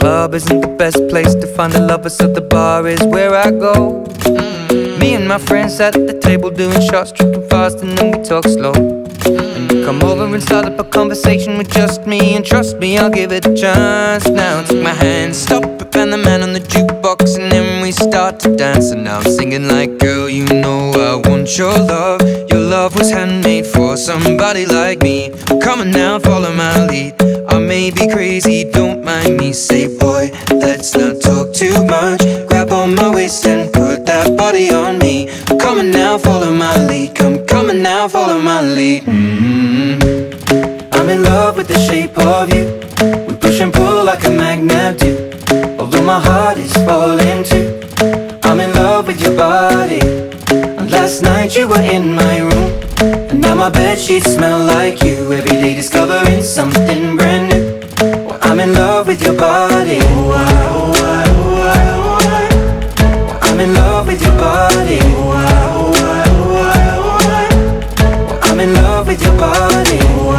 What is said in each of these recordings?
club isn't the best place to find a lover, so the bar is where I go. Me and my friends sat at the table doing shots, tripping fast, and then we talk slow. And you come over and start up a conversation with just me, and trust me, I'll give it a chance. Now take my hand, stop it, and the man on the jukebox, and then we start to dance. And now I'm singing like, girl, you know I want your love. Your love was handmade for somebody like me. Come on now, follow my lead. I may be crazy, don't mind me. Say, boy, let's not talk too much. Grab on my waist and put that body on me. Come on now, follow my lead. Come on now, follow my lead. I'm in love with the shape of you. We push and pull like a magnet do. Although my heart is falling too, I'm in love with your body. And last night you were in my room, and now my bedsheets smell like you. Every day discovering something brand new. Well, I'm in love with your body. I'm in love with your body. I'm in love with your body.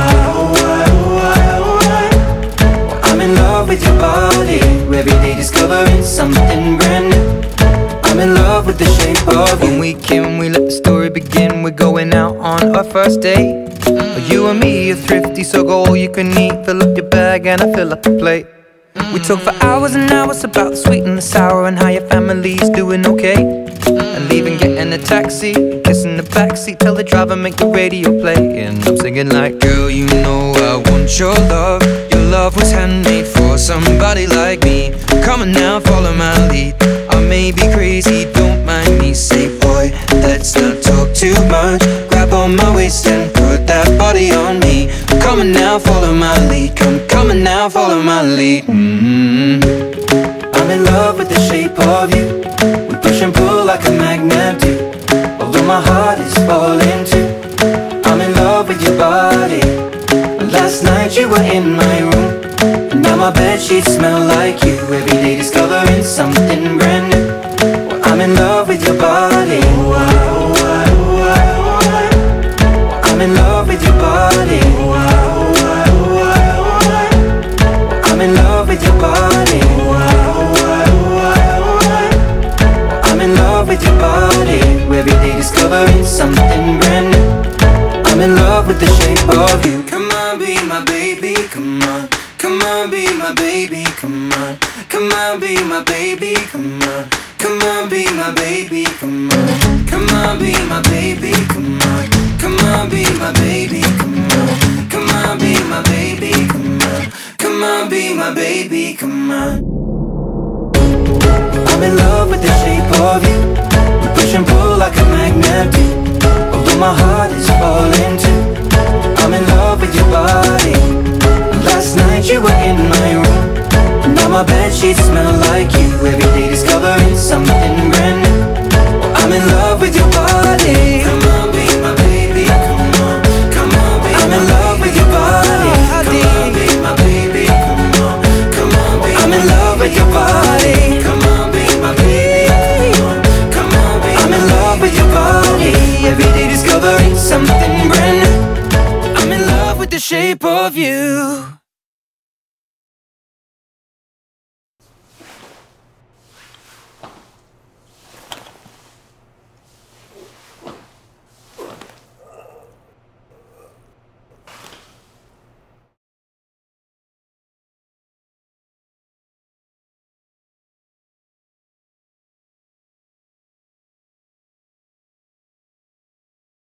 I'm in love with your body. Every day discovering something brand new. I'm in love with the shape of you. When we came, we let the story begin. We're going out on our first date. You and me are thrifty, so go all you can eat. Fill up your bag and I fill up the plate. We talk for hours and hours about the sweet and the sour, and how your family's doing okay. And leaving, getting a taxi, kissing the backseat, tell the driver make the radio play. And I'm singing like, girl, you know I want your love. Your love was handmade for somebody like me. Come on now, follow my lead. I may be crazy, don't mind me. Say, boy, let's not talk too much. Grab on my waist and put that body on me. Come on now, follow my lead. Come on now, follow my lead. I'm in love with the shape of you. We push and pull like a magnet do. Although my heart is falling too, I'm in love with your body. Last night you were in my room, and now my bedsheets smell like you. Every day discovering something brand new. Well, I'm in love with your body. I'm in love with your body. I'm in love with your body. I'm in love with your body. Every day discovering something brand new. I'm in love with the shape of you. Come on, be my baby, come on. Come on, be my baby, come on. Come on, be my baby, come on. Come on, be my baby, come on. Come on, be my baby, come on. Come on, be my baby, come on. Come on, be my baby, come on. Come on, be my baby, come on. I'm in love with the shape of you. We push and pull like a magnet do. Although my heart is falling too, I'm in love with your body. Last night you were in my room, and now my bedsheets smell like you. Every day discovering something brand new. I'm in love with your body. Come on, be my baby, come on. Come on, be I'm in love with your body. Come on, be my baby, come on. Come on, be I'm in love with your body. Come on, be my baby, come on. Come on, be I'm in love with your body. Every day discovering something brand new. I'm in love with the shape of you.